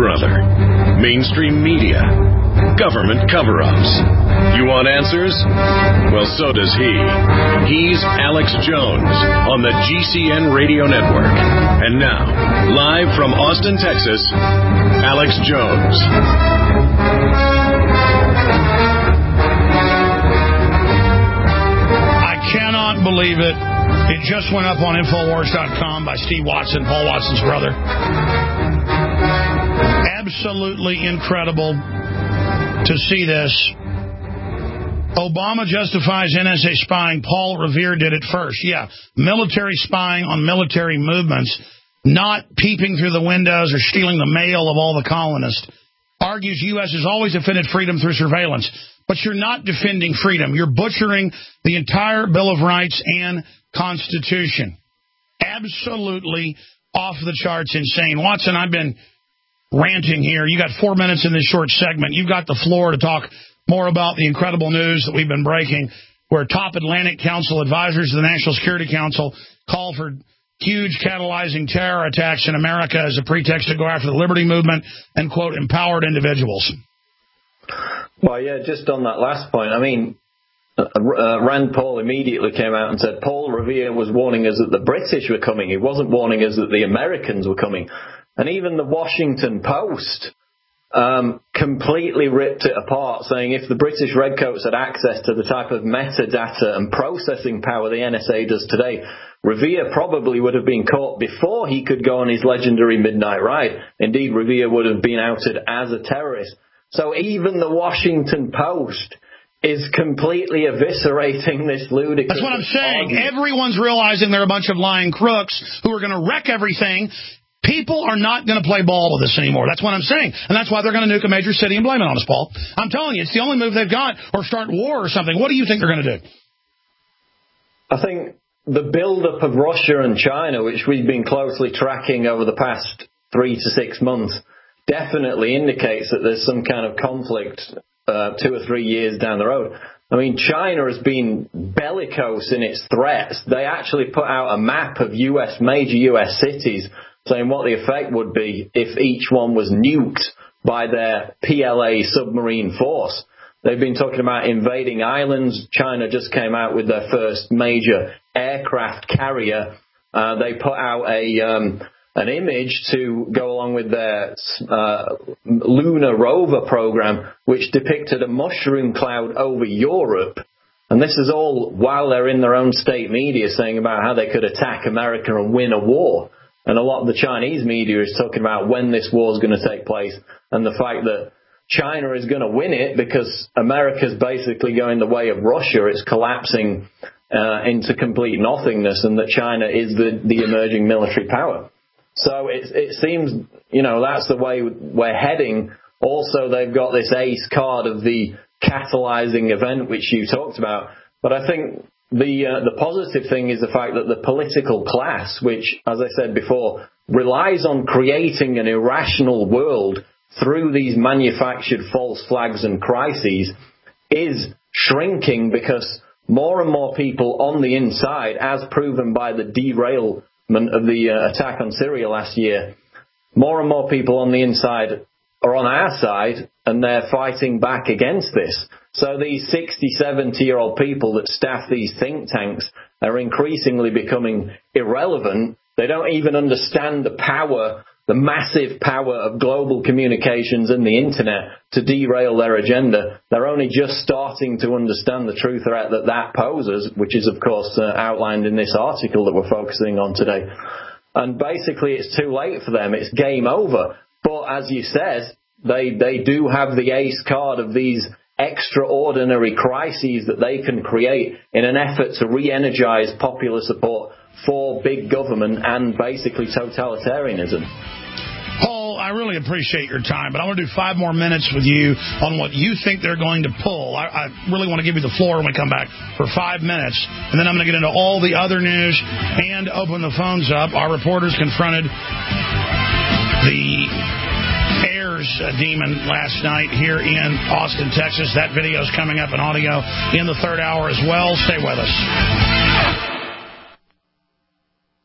brother? Mainstream media? Government cover-ups? You want answers? Well, so does he. He's Alex Jones on the GCN Radio Network. And now, live from Austin, Texas, Alex Jones. I cannot believe it. It just went up on Infowars.com by Steve Watson, Paul Watson's brother. Absolutely incredible to see this. Obama justifies NSA spying. Paul Revere did it first. Yeah, military spying on military movements, not peeping through the windows or stealing the mail of all the colonists. Argues U.S. has always defended freedom through surveillance. But you're not defending freedom. You're butchering the entire Bill of Rights and Constitution. Absolutely off the charts insane. Watson, I've been ranting here. You got 4 minutes in this short segment. You've got the floor to talk more about the incredible news that we've been breaking, where top Atlantic Council advisors to the National Security Council call for huge catalyzing terror attacks in America as a pretext to go after the liberty movement and, quote, empowered individuals. Well, yeah, just on that last point, I mean, Rand Paul immediately came out and said Paul Revere was warning us that the British were coming. He wasn't warning us that the Americans were coming. And even the Washington Post completely ripped it apart, saying if the British Redcoats had access to the type of metadata and processing power the NSA does today, Revere probably would have been caught before he could go on his legendary midnight ride. Indeed, Revere would have been outed as a terrorist. So even the Washington Post is completely eviscerating this ludicrous... That's what I'm saying. Everyone's realizing they're a bunch of lying crooks who are going to wreck everything. People are not going to play ball with this anymore. That's what I'm saying. And that's why they're going to nuke a major city and blame it on us, Paul. I'm telling you, it's the only move they've got, or start war or something. What do you think they're going to do? I think the build-up of Russia and China, which we've been closely tracking over the past 3 to 6 months, definitely indicates that there's some kind of conflict 2 or 3 years down the road. I mean, China has been bellicose in its threats. They actually put out a map of major U.S. cities saying what the effect would be if each one was nuked by their PLA submarine force. They've been talking about invading islands. China just came out with their first major aircraft carrier. They put out an image to go along with their lunar rover program, which depicted a mushroom cloud over Europe. And this is all while they're in their own state media saying about how they could attack America and win a war. And a lot of the Chinese media is talking about when this war is going to take place and the fact that China is going to win it because America's basically going the way of Russia. It's collapsing into complete nothingness, and that China is the emerging military power. So it seems, that's the way we're heading. Also, they've got this ace card of the catalyzing event, which you talked about. But I think the positive thing is the fact that the political class, which, as I said before, relies on creating an irrational world through these manufactured false flags and crises, is shrinking because more and more people on the inside, as proven by the derailment of the attack on Syria last year, more and more people on the inside are on our side, and they're fighting back against this. So these 60, 70-year-old people that staff these think tanks are increasingly becoming irrelevant. They don't even understand the power, the massive power of global communications and the internet to derail their agenda. They're only just starting to understand the true threat that poses, which is, of course, outlined in this article that we're focusing on today. And basically, it's too late for them. It's game over. But as you said, they do have the ace card of these extraordinary crises that they can create in an effort to re-energize popular support for big government and basically totalitarianism. Paul, I really appreciate your time, but I want to do 5 more minutes with you on what you think they're going to pull. I really want to give you the floor when we come back for 5 minutes, and then I'm going to get into all the other news and open the phones up. Our reporters confronted the Ayers demon last night here in Austin, Texas. That video is coming up in audio in the third hour as well. Stay with us.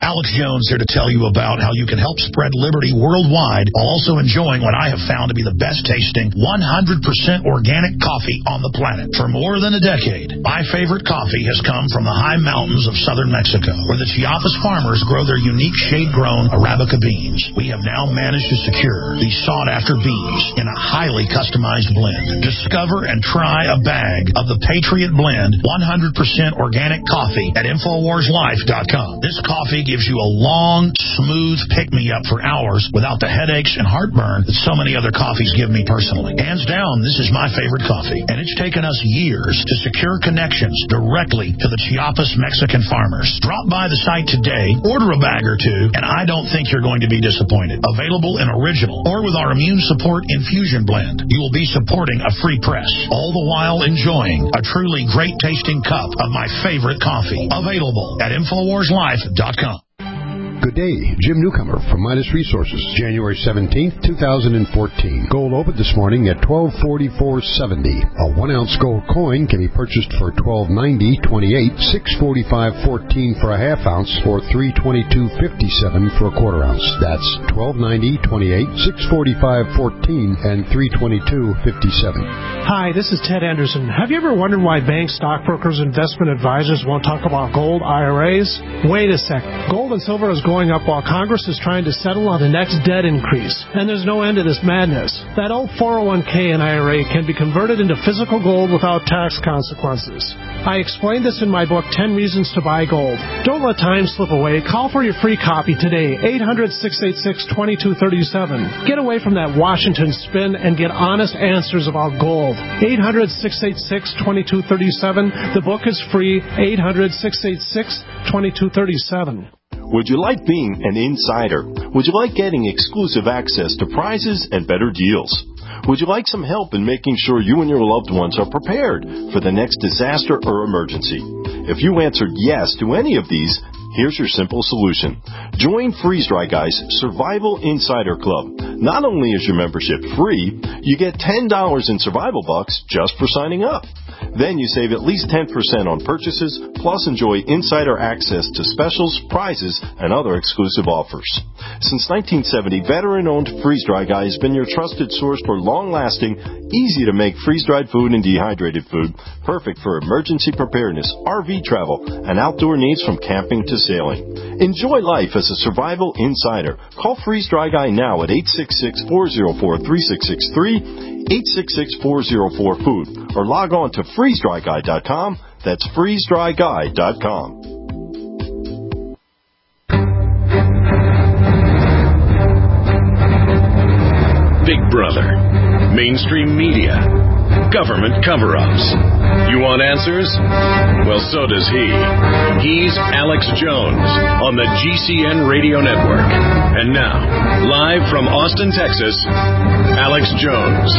Alex Jones here to tell you about how you can help spread liberty worldwide while also enjoying what I have found to be the best tasting 100% organic coffee on the planet. For more than a decade, my favorite coffee has come from the high mountains of southern Mexico, where the Chiapas farmers grow their unique shade-grown Arabica beans. We have now managed to secure these sought-after beans in a highly customized blend. Discover and try a bag of the Patriot Blend 100% organic coffee at InfoWarsLife.com. This coffee gives you a long, smooth pick-me-up for hours without the headaches and heartburn that so many other coffees give me personally. Hands down, this is my favorite coffee, and it's taken us years to secure connections directly to the Chiapas Mexican farmers. Drop by the site today, order a bag or two, and I don't think you're going to be disappointed. Available in original or with our immune support infusion blend. You will be supporting a free press, all the while enjoying a truly great-tasting cup of my favorite coffee. Available at InfoWarsLife.com. Good day, Jim Newcomer from Midas Resources, January 17th, 2014. Gold opened this morning at $1244.70. A 1-ounce gold coin can be purchased for $1290.28, $645.14 for a half ounce, or $322.57 for a quarter ounce. That's $1290.28, $645.14, and $322.57. Hi, this is Ted Anderson. Have you ever wondered why banks, stockbrokers, investment advisors won't talk about gold IRAs? Wait a sec. Gold and silver is going up while Congress is trying to settle on the next debt increase. And there's no end to this madness. That old 401k and IRA can be converted into physical gold without tax consequences. I explained this in my book, 10 Reasons to Buy Gold. Don't let time slip away. Call for your free copy today, 800-686-2237. Get away from that Washington spin and get honest answers about gold. 800-686-2237. The book is free, 800-686-2237. Would you like being an insider? Would you like getting exclusive access to prizes and better deals? Would you like some help in making sure you and your loved ones are prepared for the next disaster or emergency? If you answered yes to any of these, here's your simple solution. Join Freeze Dry Guy's Survival Insider Club. Not only is your membership free, you get $10 in survival bucks just for signing up. Then you save at least 10% on purchases, plus enjoy insider access to specials, prizes, and other exclusive offers. Since 1970, veteran-owned Freeze Dry Guy has been your trusted source for long-lasting, easy-to-make freeze-dried food and dehydrated food, perfect for emergency preparedness, RV travel, and outdoor needs from camping to sailing. Enjoy life as a survival insider. Call Freeze Dry Guy now at 866-404-3663, 866-404-FOOD, or log on to freezedryguy.com. That's freezedryguy.com. Big Brother, mainstream media, government cover-ups. You want answers? Well, so does he. He's Alex Jones on the GCN Radio Network. And now, live from Austin, Texas, Alex Jones.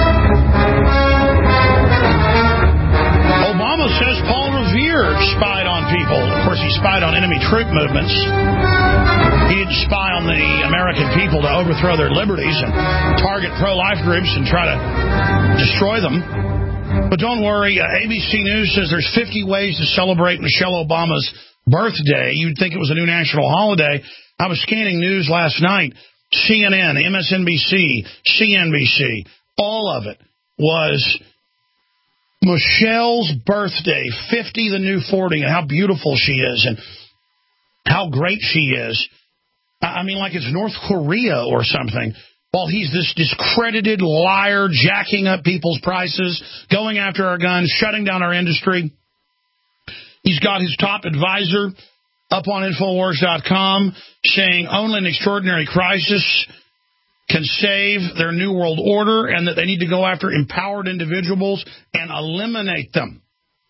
Obama says Paul Revere spied on people. Of course, he spied on enemy troop movements. He didn't spy on the American people to overthrow their liberties and target pro-life groups and try to destroy them. But don't worry, ABC News says there's 50 ways to celebrate Michelle Obama's birthday. You'd think it was a new national holiday. I was scanning news last night. CNN, MSNBC, CNBC, all of it was Michelle's birthday, 50 the new 40, and how beautiful she is and how great she is. I mean, like it's North Korea or something. While he's this discredited liar, jacking up people's prices, going after our guns, shutting down our industry. He's got his top advisor up on Infowars.com saying only an extraordinary crisis can save their New World Order and that they need to go after empowered individuals and eliminate them.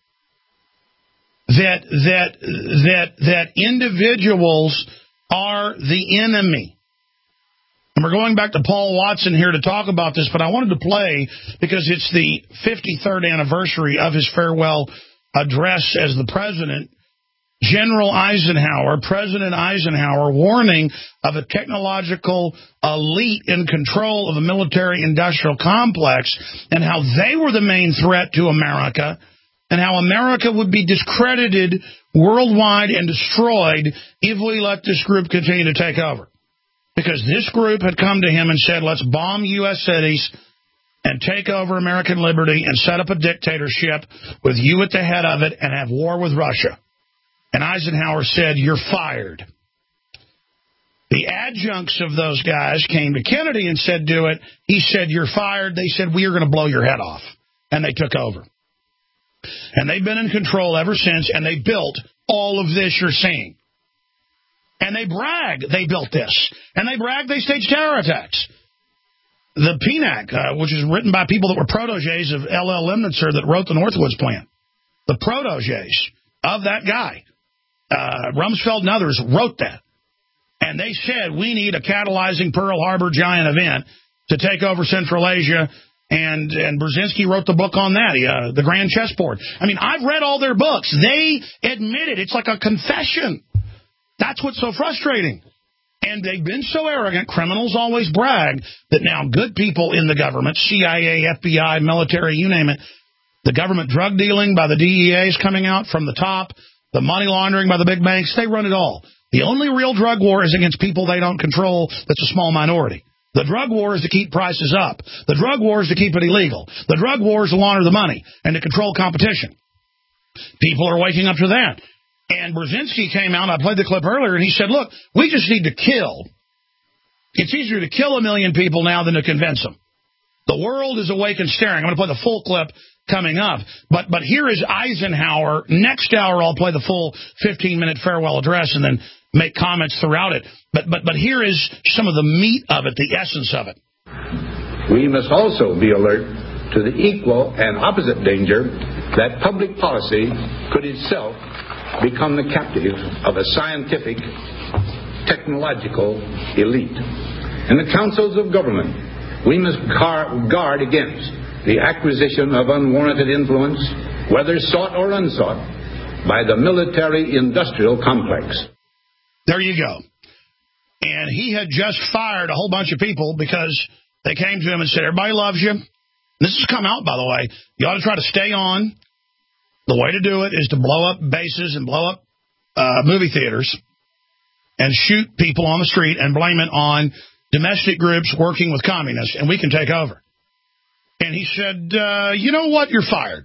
That individuals are the enemy. And we're going back to Paul Watson here to talk about this, but I wanted to play because it's the 53rd anniversary of his farewell address as the president. President Eisenhower, warning of a technological elite in control of the military-industrial complex and how they were the main threat to America and how America would be discredited worldwide and destroyed if we let this group continue to take over. Because this group had come to him and said, let's bomb U.S. cities and take over American liberty and set up a dictatorship with you at the head of it and have war with Russia. And Eisenhower said, you're fired. The adjuncts of those guys came to Kennedy and said, do it. He said, you're fired. They said, we are going to blow your head off. And they took over. And they've been in control ever since, and they built all of this you're seeing. And they brag they built this. And they brag they staged terror attacks. The PNAC, which is written by people that were protégés of L.L. Lemnitzer that wrote the Northwoods Plan. The protégés of that guy, Rumsfeld and others, wrote that. And they said, we need a catalyzing Pearl Harbor giant event to take over Central Asia. And Brzezinski wrote the book on that, The Grand Chessboard. I mean, I've read all their books. They admit it. It's like a confession. That's what's so frustrating. And they've been so arrogant, criminals always brag, that now good people in the government, CIA, FBI, military, you name it, the government drug dealing by the DEA is coming out from the top, the money laundering by the big banks, they run it all. The only real drug war is against people they don't control that's a small minority. The drug war is to keep prices up. The drug war is to keep it illegal. The drug war is to launder the money and to control competition. People are waking up to that. And Brzezinski came out, I played the clip earlier, and he said, look, we just need to kill. It's easier to kill 1 million people now than to convince them. The world is awake and staring. I'm going to play the full clip coming up. But here is Eisenhower. Next hour, I'll play the full 15-minute farewell address and then make comments throughout it. But here is some of the meat of it, the essence of it. We must also be alert to the equal and opposite danger that public policy could itself become the captive of a scientific, technological elite. In the councils of government, we must guard against the acquisition of unwarranted influence, whether sought or unsought, by the military-industrial complex. There you go. And he had just fired a whole bunch of people because they came to him and said, everybody loves you. This has come out, by the way. You ought to try to stay on. The way to do it is to blow up bases and blow up movie theaters and shoot people on the street and blame it on domestic groups working with communists, and we can take over. And he said, you know what? You're fired.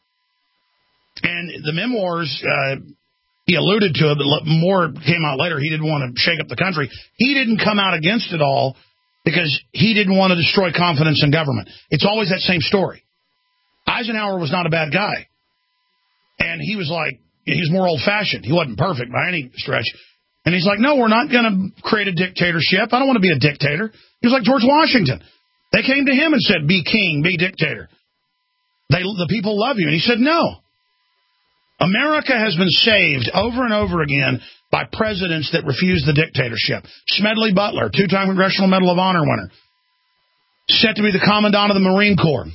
And the memoirs, he alluded to it, but more came out later. He didn't want to shake up the country. He didn't come out against it all because he didn't want to destroy confidence in government. It's always that same story. Eisenhower was not a bad guy. And he was like, he's more old-fashioned. He wasn't perfect by any stretch. And he's like, no, we're not going to create a dictatorship. I don't want to be a dictator. He was like George Washington. They came to him and said, be king, be dictator. The people love you. And he said, no. America has been saved over and over again by presidents that refuse the dictatorship. Smedley Butler, 2-time Congressional Medal of Honor winner, set to be the Commandant of the Marine Corps,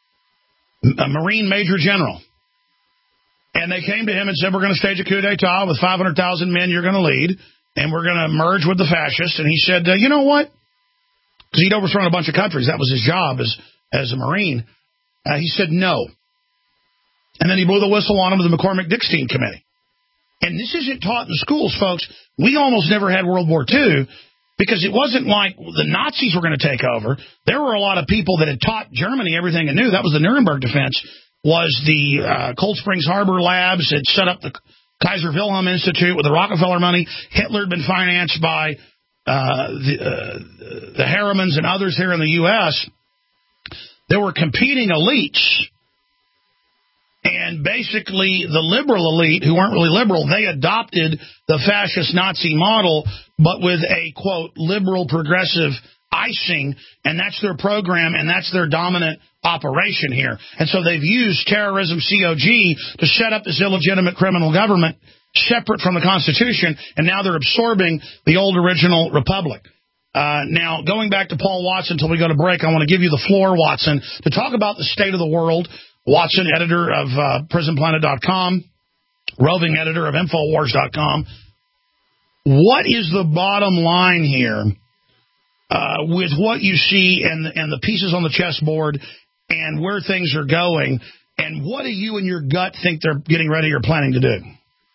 a Marine Major General. And they came to him and said, we're going to stage a coup d'etat with 500,000 men you're going to lead, and we're going to merge with the fascists. And he said, you know what? Because he'd overthrown a bunch of countries. That was his job as a Marine. He said no. And then he blew the whistle on him with the McCormick-Dickstein Committee. And this isn't taught in the schools, folks. We almost never had World War II because it wasn't like the Nazis were going to take over. There were a lot of people that had taught Germany everything they knew. That was the Nuremberg defense. Was the Cold Springs Harbor Labs had set up the Kaiser Wilhelm Institute with the Rockefeller money. Hitler had been financed by the Harrimans and others here in the U.S. There were competing elites. And basically the liberal elite, who weren't really liberal, they adopted the fascist Nazi model, but with a, quote, liberal progressive icing, and that's their program, and that's their dominant operation here. And so they've used terrorism, COG, to set up this illegitimate criminal government separate from the Constitution, and now they're absorbing the old original republic. Now, going back to Paul Watson until we go to break, I want to give you the floor, Watson, to talk about the state of the world. Watson, editor of PrisonPlanet.com, roving editor of Infowars.com. What is the bottom line here with what you see and the pieces on the chessboard and where things are going? And what do you and your gut think they're getting ready or planning to do?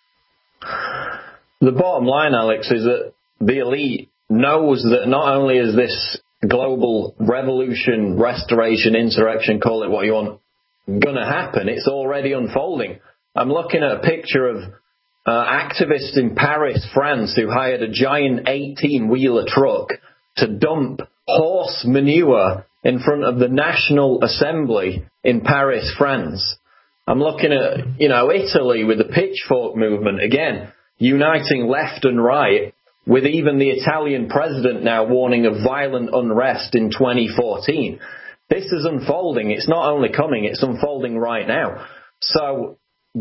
The bottom line, Alex, is that the elite knows that not only is this global revolution, restoration, insurrection, call it what you want, going to happen, it's already unfolding. I'm looking at a picture of activists in Paris, France, who hired a giant 18-wheeler truck to dump horse manure in front of the National Assembly in Paris, France. I'm looking at, Italy with the pitchfork movement, again, uniting left and right, with even the Italian president now warning of violent unrest in 2014. This is unfolding. It's not only coming, it's unfolding right now. So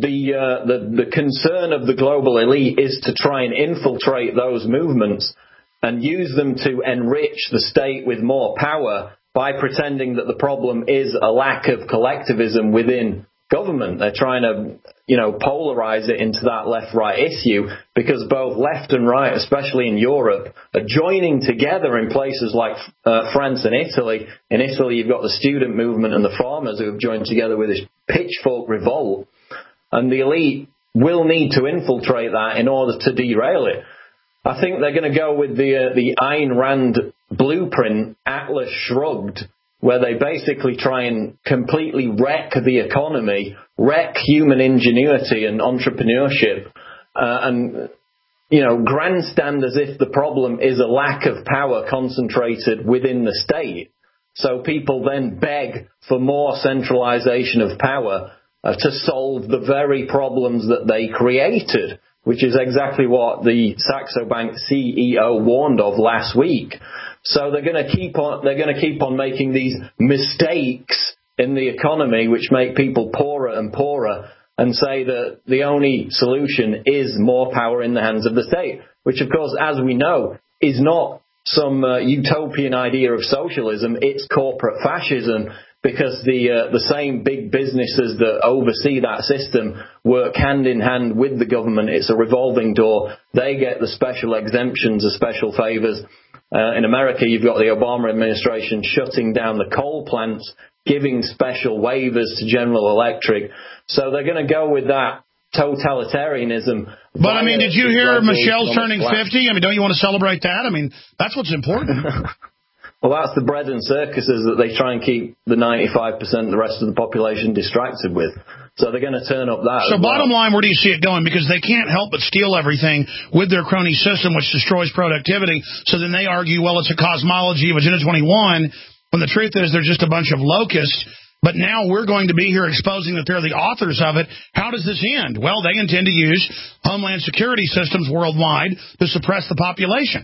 the concern of the global elite is to try and infiltrate those movements and use them to enrich the state with more power by pretending that the problem is a lack of collectivism within government. They're trying to, polarize it into that left-right issue, because both left and right, especially in Europe, are joining together in places like France and Italy. In Italy, you've got the student movement and the farmers who have joined together with this pitchfork revolt. And the elite will need to infiltrate that in order to derail it. I think they're going to go with the Ayn Rand blueprint, Atlas Shrugged, where they basically try and completely wreck the economy, wreck human ingenuity and entrepreneurship, and grandstand as if the problem is a lack of power concentrated within the state. So people then beg for more centralization of power to solve the very problems that they created, which is exactly what the Saxo Bank CEO warned of last week. So they're going to keep on making these mistakes in the economy, which make people poorer and poorer, and say that the only solution is more power in the hands of the state, which, of course, as we know, is not some utopian idea of socialism. It's corporate fascism, because the same big businesses that oversee that system work hand in hand with the government. It's a revolving door. They get the special exemptions, the special favors. In America, you've got the Obama administration shutting down the coal plants, giving special waivers to General Electric. So they're going to go with that totalitarianism. But, did you hear Michelle's turning 50? Don't you want to celebrate that? That's what's important. Well, that's the bread and circuses that they try and keep the 95% of the rest of the population distracted with. So they're going to turn up that. So bottom line, where do you see it going? Because they can't help but steal everything with their crony system, which destroys productivity. So then they argue, well, it's a cosmology of Agenda 21, when the truth is they're just a bunch of locusts. But now we're going to be here exposing that they're the authors of it. How does this end? Well, they intend to use Homeland Security systems worldwide to suppress the population.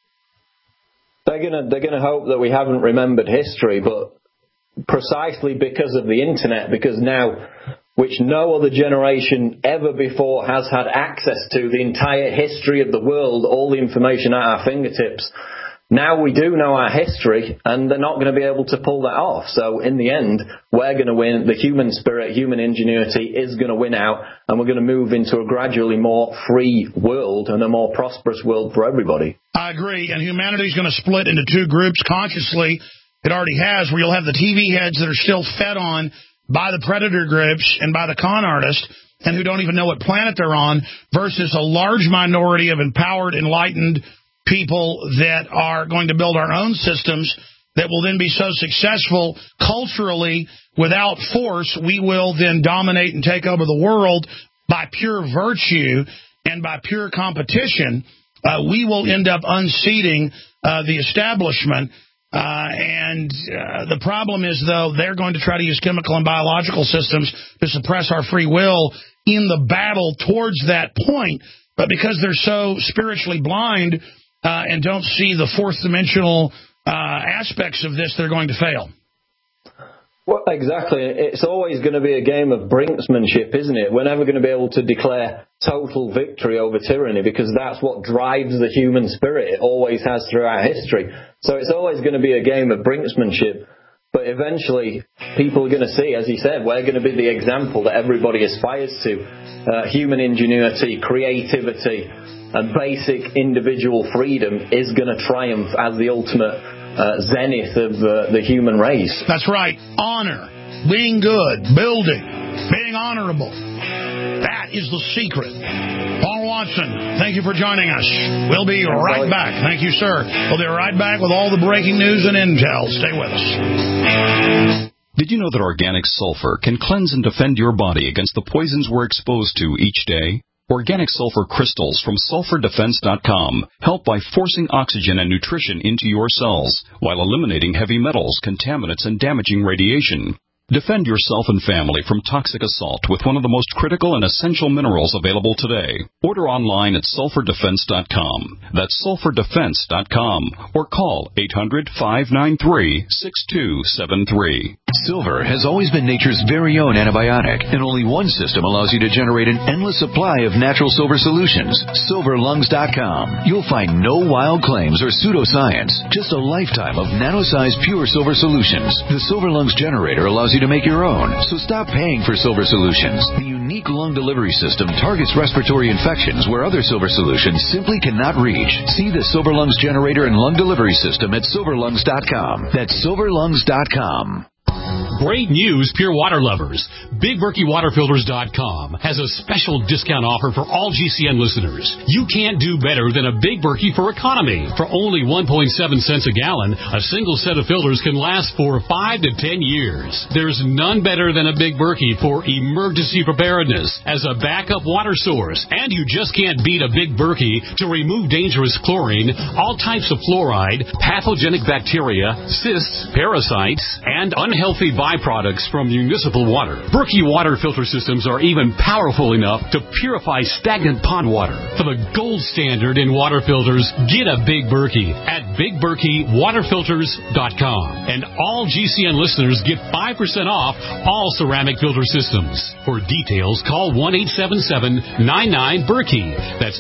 They're gonna hope that we haven't remembered history, but precisely because of the internet, because now, which no other generation ever before has had access to, the entire history of the world, all the information at our fingertips. Now we do know our history, and they're not going to be able to pull that off. So in the end, we're going to win. The human spirit, human ingenuity is going to win out, and we're going to move into a gradually more free world and a more prosperous world for everybody. I agree, and humanity is going to split into two groups consciously. It already has, where you'll have the TV heads that are still fed on by the predator groups and by the con artists, and who don't even know what planet they're on, versus a large minority of empowered, enlightened people that are going to build our own systems that will then be so successful culturally without force, we will then dominate and take over the world by pure virtue and by pure competition. We will end up unseating the establishment. And the problem is, though, they're going to try to use chemical and biological systems to suppress our free will in the battle towards that point. But because they're so spiritually blind and don't see the fourth dimensional aspects of this, they're going to fail. Well, exactly. It's always going to be a game of brinksmanship, isn't it? We're never going to be able to declare total victory over tyranny, because that's what drives the human spirit. It always has throughout history. So it's always going to be a game of brinksmanship. But eventually, people are going to see, as he said, we're going to be the example that everybody aspires to. Human ingenuity, creativity, and basic individual freedom is going to triumph as the ultimate zenith of the human race. That's right. Honor, being good, building. being honorable. That is the secret. Paul Watson, thank you for joining us. We'll be right back. Thank you, sir. We'll be right back with all the breaking news and intel. Stay with us. Did you know that organic sulfur can cleanse and defend your body against the poisons we're exposed to each day? Organic sulfur crystals from SulfurDefense.com help by forcing oxygen and nutrition into your cells while eliminating heavy metals, contaminants, and damaging radiation. Defend yourself and family from toxic assault with one of the most critical and essential minerals available today. Order online at SulfurDefense.com. That's SulfurDefense.com. Or call 800-593-6273. Silver has always been nature's very own antibiotic, and only one system allows you to generate an endless supply of natural silver solutions. SilverLungs.com. You'll find no wild claims or pseudoscience, just a lifetime of nano-sized pure silver solutions. The Silver Lungs generator allows you to make your own, so stop paying for silver solutions. The unique lung delivery system targets respiratory infections where other silver solutions simply cannot reach. See the Silver Lungs generator and lung delivery system at SilverLungs.com. That's SilverLungs.com. Great news, pure water lovers. BigBerkeyWaterFilters.com has a special discount offer for all GCN listeners. You can't do better than a Big Berkey for economy. For only 1.7 cents a gallon, a single set of filters can last for 5 to 10 years. There's none better than a Big Berkey for emergency preparedness as a backup water source. And you just can't beat a Big Berkey to remove dangerous chlorine, all types of fluoride, pathogenic bacteria, cysts, parasites, and unhealthy byproducts from municipal water. Berkey water filter systems are even powerful enough to purify stagnant pond water. For the gold standard in water filters, get a Big Berkey at BigBerkeyWaterFilters.com. And all GCN listeners get 5% off all ceramic filter systems. For details, call 1-877-99-BERKEY. That's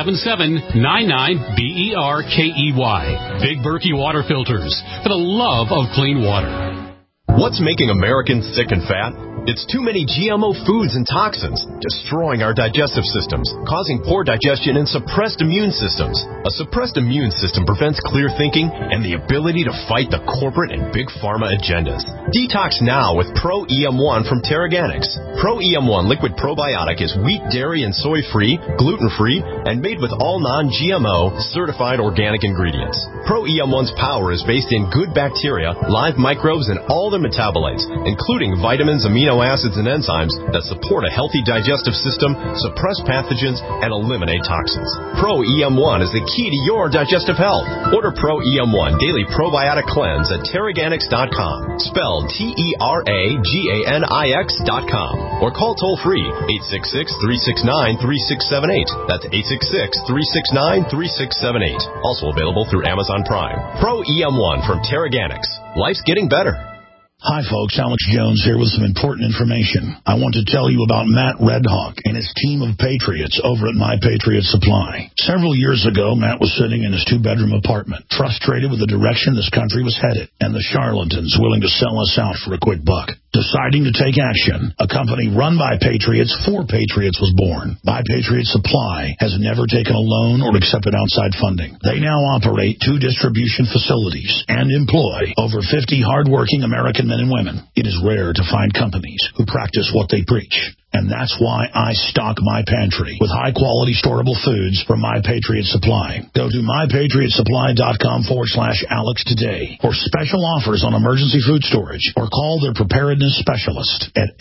877-99-BERKEY. Big Berkey Water Filters, for the love of clean water. What's making Americans sick and fat? It's too many GMO foods and toxins, destroying our digestive systems, causing poor digestion and suppressed immune systems. A suppressed immune system prevents clear thinking and the ability to fight the corporate and big pharma agendas. Detox now with Pro EM1 from Teraganix. Pro EM1 liquid probiotic is wheat, dairy, and soy-free, gluten-free, and made with all non-GMO, certified organic ingredients. Pro EM1's power is based in good bacteria, live microbes, and all their metabolites, including vitamins, amino acids, and enzymes that support a healthy digestive system, suppress pathogens, and eliminate toxins. Pro EM1 is the key to your digestive health. Order Pro EM1 Daily Probiotic Cleanse at Teraganix.com, spelled Teraganix.com, or call toll-free 866-369-3678. That's 866-369-3678. Also available through Amazon Prime. Pro EM1 from Teraganix. Life's getting better. Hi, folks. Alex Jones here with some important information. I want to tell you about Matt Redhawk and his team of patriots over at My Patriot Supply. Several years ago, Matt was sitting in his two-bedroom apartment, frustrated with the direction this country was headed and the charlatans willing to sell us out for a quick buck. Deciding to take action, a company run by patriots for patriots was born. My Patriot Supply has never taken a loan or accepted outside funding. They now operate 2 distribution facilities and employ over 50 hardworking American men and women. It is rare to find companies who practice what they preach. And that's why I stock my pantry with high-quality storable foods from My Patriot Supply. Go to mypatriotsupply.com/Alex today for special offers on emergency food storage, or call their preparedness specialist at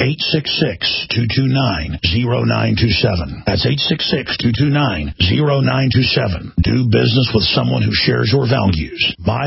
866-229-0927. That's 866-229-0927. Do business with someone who shares your values.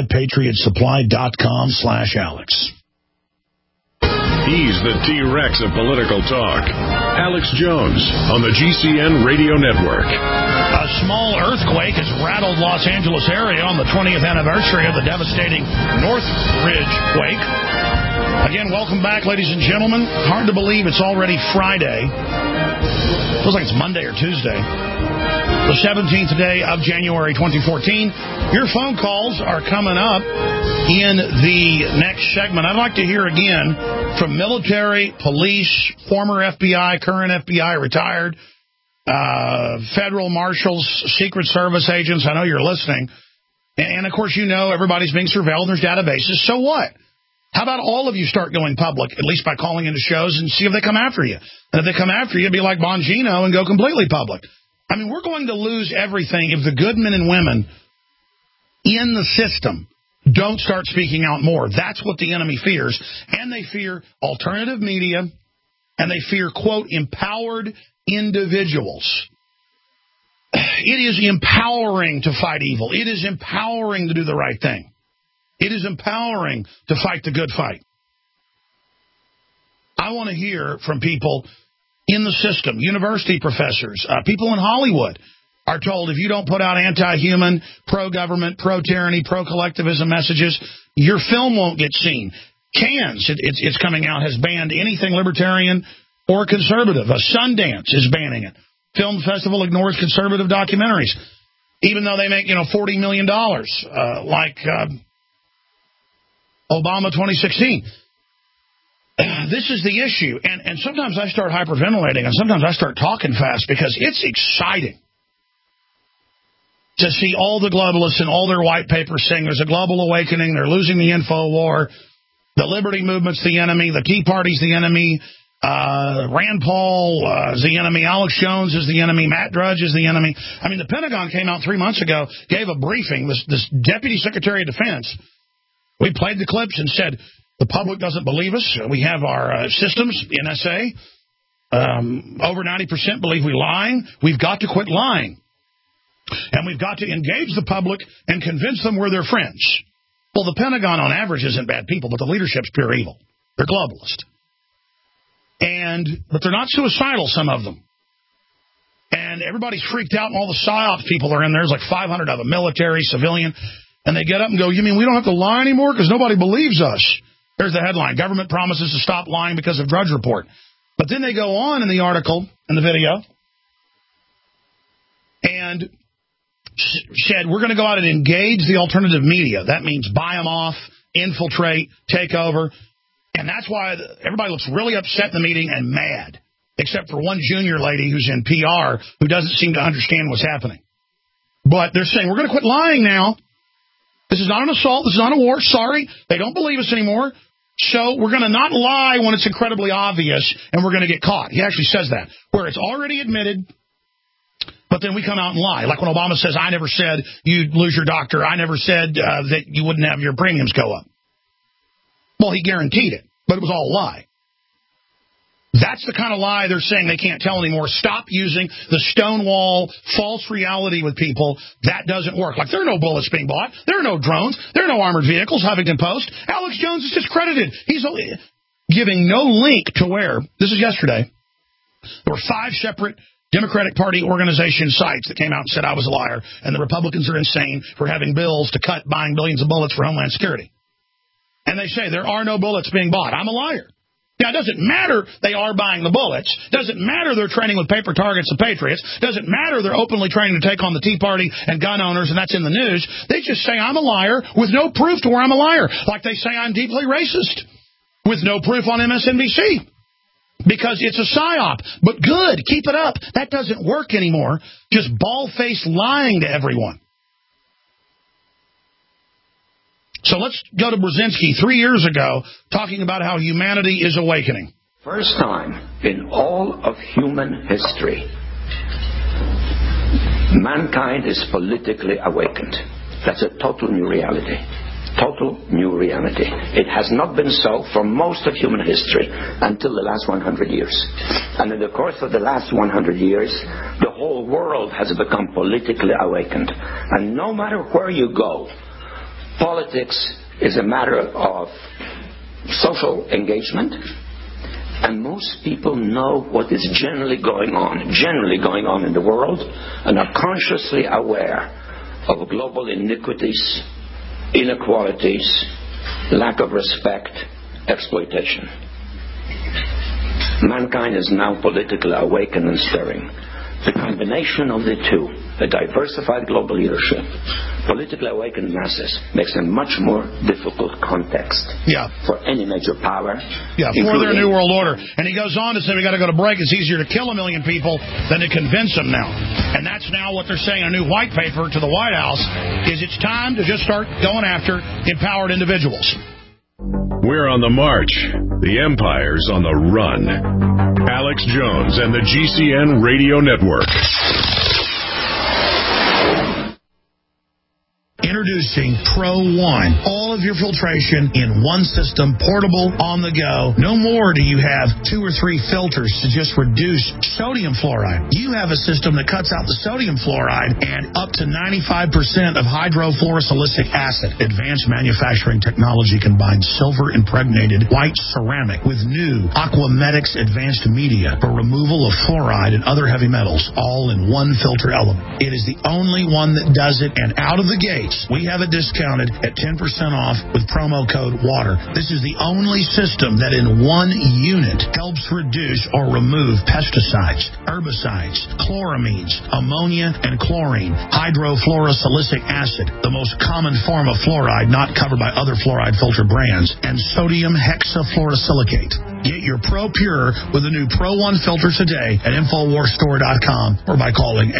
mypatriotsupply.com/Alex. He's the T-Rex of political talk. Alex Jones on the GCN Radio Network. A small earthquake has rattled Los Angeles area on the 20th anniversary of the devastating Northridge quake. Again, welcome back, ladies and gentlemen. Hard to believe it's already Friday. Feels like it's Monday or Tuesday. The 17th day of January 2014. Your phone calls are coming up in the next segment. I'd like to hear again from military, police, former FBI, current FBI, retired, federal marshals, Secret Service agents. I know you're listening. And of course, you know everybody's being surveilled. There's databases. So what? How about all of you start going public, at least by calling into shows, and see if they come after you? And if they come after you, be like Bongino and go completely public. I mean, we're going to lose everything if the good men and women in the system don't start speaking out more. That's what the enemy fears. And they fear alternative media, and they fear, quote, empowered individuals. It is empowering to fight evil. It is empowering to do the right thing. It is empowering to fight the good fight. I want to hear from people in the system, university professors, people in Hollywood are told if you don't put out anti-human, pro-government, pro-tyranny, pro-collectivism messages, your film won't get seen. Cannes, it's coming out, has banned anything libertarian or conservative. Sundance is banning it. Film Festival ignores conservative documentaries, even though they make, $40 million, like Obama 2016. This is the issue. And sometimes I start hyperventilating, and sometimes I start talking fast because it's exciting to see all the globalists and all their white papers saying there's a global awakening, they're losing the info war, the liberty movement's the enemy, the Tea Party's the enemy, Rand Paul is the enemy, Alex Jones is the enemy, Matt Drudge is the enemy. I mean, the Pentagon came out 3 months ago, gave a briefing, this Deputy Secretary of Defense. We played the clips and said, the public doesn't believe us. We have our systems, NSA. Over 90% believe we lie. We've got to quit lying. And we've got to engage the public and convince them we're their friends. Well, the Pentagon on average isn't bad people, but the leadership's pure evil. They're globalist. But they're not suicidal, some of them. And everybody's freaked out, and all the PSYOPs people are in there. There's like 500 of them, military, civilian. And they get up and go, you mean we don't have to lie anymore because nobody believes us? There's the headline. Government promises to stop lying because of Drudge Report. But then they go on in the article, in the video, and said, we're going to go out and engage the alternative media. That means buy them off, infiltrate, take over. And that's why everybody looks really upset in the meeting and mad, except for one junior lady who's in PR who doesn't seem to understand what's happening. But they're saying, we're going to quit lying now. This is not an assault. This is not a war. Sorry. They don't believe us anymore. So we're going to not lie when it's incredibly obvious, and we're going to get caught. He actually says that, where it's already admitted, but then we come out and lie. Like when Obama says, I never said you'd lose your doctor. I never said that you wouldn't have your premiums go up. Well, he guaranteed it, but it was all a lie. That's the kind of lie they're saying they can't tell anymore. Stop using the Stonewall false reality with people. That doesn't work. Like, there are no bullets being bought. There are no drones. There are no armored vehicles, Huffington Post. Alex Jones is discredited. He's giving no link to where. This is yesterday. There were 5 separate Democratic Party organization sites that came out and said I was a liar, and the Republicans are insane for having bills to cut buying billions of bullets for Homeland Security. And they say there are no bullets being bought. I'm a liar. Now, it doesn't matter they are buying the bullets. Doesn't matter they're training with paper targets and patriots. Doesn't matter they're openly training to take on the Tea Party and gun owners, and that's in the news. They just say I'm a liar with no proof to where I'm a liar. Like they say I'm deeply racist with no proof on MSNBC. Because it's a PSYOP. But good, keep it up. That doesn't work anymore. Just bald-faced lying to everyone. So let's go to Brzezinski 3 years ago, talking about how humanity is awakening. First time in all of human history, mankind is politically awakened. That's a total new reality. Total new reality. It has not been so for most of human history until the last 100 years. And in the course of the last 100 years, the whole world has become politically awakened. And no matter where you go, politics is a matter of social engagement, and most people know what is generally going on in the world, and are consciously aware of global iniquities, inequalities, lack of respect, exploitation. Mankind is now politically awakened and stirring. The combination of the two, a diversified global leadership, politically awakened masses, makes a much more difficult context for any major power. For their New World Order. And he goes on to say we got to go to break. It's easier to kill 1 million people than to convince them now. And that's now what they're saying in a new white paper to the White House, is it's time to just start going after empowered individuals. We're on the march. The empire's on the run. Alex Jones and the GCN Radio Network. Introducing Pro One. All of your filtration in one system, portable, on the go. No more do you have 2 or 3 filters to just reduce sodium fluoride. You have a system that cuts out the sodium fluoride and up to 95% of hydrofluorosilicic acid. Advanced manufacturing technology combines silver-impregnated white ceramic with new Aquamedics advanced media for removal of fluoride and other heavy metals, all in one filter element. It is the only one that does it, and out of the gate, we have it discounted at 10% off with promo code WATER. This is the only system that in one unit helps reduce or remove pesticides, herbicides, chloramines, ammonia, and chlorine, hydrofluorosilicic acid, the most common form of fluoride not covered by other fluoride filter brands, and sodium hexafluorosilicate. Get your Pro Pure with the new Pro One filter today at InfoWarsStore.com or by calling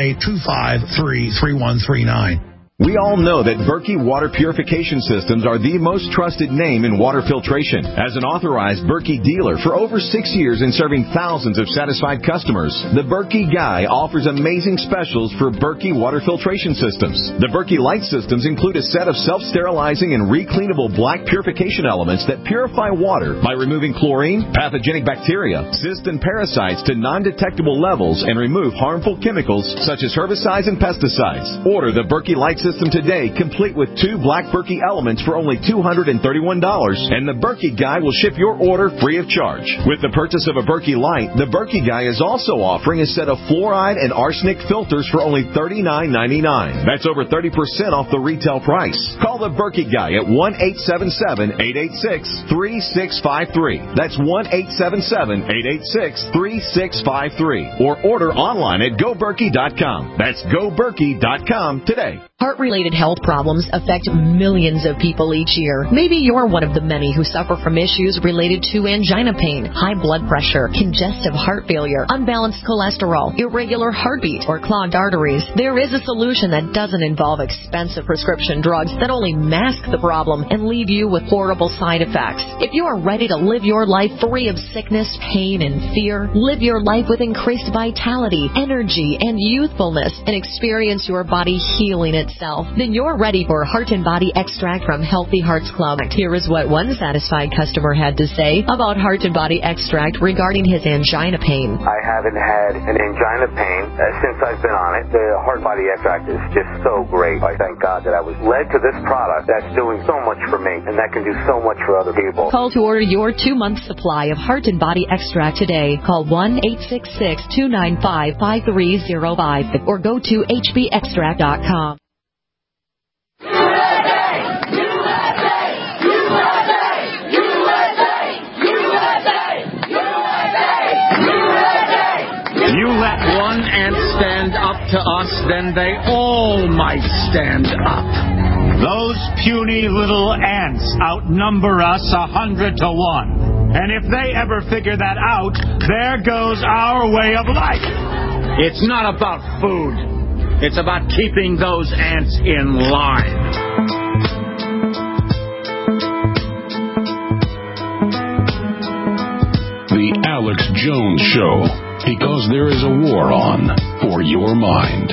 888-253-3139. We all know that Berkey Water Purification Systems are the most trusted name in water filtration. As an authorized Berkey dealer for over 6 years and serving thousands of satisfied customers, the Berkey Guy offers amazing specials for Berkey Water Filtration Systems. The Berkey Light Systems include a set of self-sterilizing and recleanable black purification elements that purify water by removing chlorine, pathogenic bacteria, cysts, and parasites to non-detectable levels and remove harmful chemicals such as herbicides and pesticides. Order the Berkey Light System today, complete with 2 black Berkey elements for only $231, and the Berkey Guy will ship your order free of charge. With the purchase of a Berkey Light, the Berkey Guy is also offering a set of fluoride and arsenic filters for only $39.99. That's over 30% off the retail price. Call the Berkey Guy at 1-877-886-3653. That's 1-877-886-3653. Or order online at GoBerkey.com. That's GoBerkey.com today. Heart-related health problems affect millions of people each year. Maybe you're one of the many who suffer from issues related to angina pain, high blood pressure, congestive heart failure, unbalanced cholesterol, irregular heartbeat, or clogged arteries. There is a solution that doesn't involve expensive prescription drugs that only mask the problem and leave you with horrible side effects. If you are ready to live your life free of sickness, pain, and fear, live your life with increased vitality, energy, and youthfulness, and experience your body healing itself, then you're ready for Heart and Body Extract from Healthy Hearts Club. Here is what one satisfied customer had to say about Heart and Body Extract regarding his angina pain. I haven't had an angina pain since I've been on it. The Heart and Body Extract is just so great. I thank God that I was led to this product that's doing so much for me and that can do so much for other people. Call to order your 2-month supply of Heart and Body Extract today. Call 1-866-295-5305 or go to hbextract.com. You let one ant stand up to us, then they all might stand up. Those puny little ants outnumber us 100 to 1. And if they ever figure that out, there goes our way of life. It's not about food. It's about keeping those ants in line. The Alex Jones Show, because there is a war on for your mind.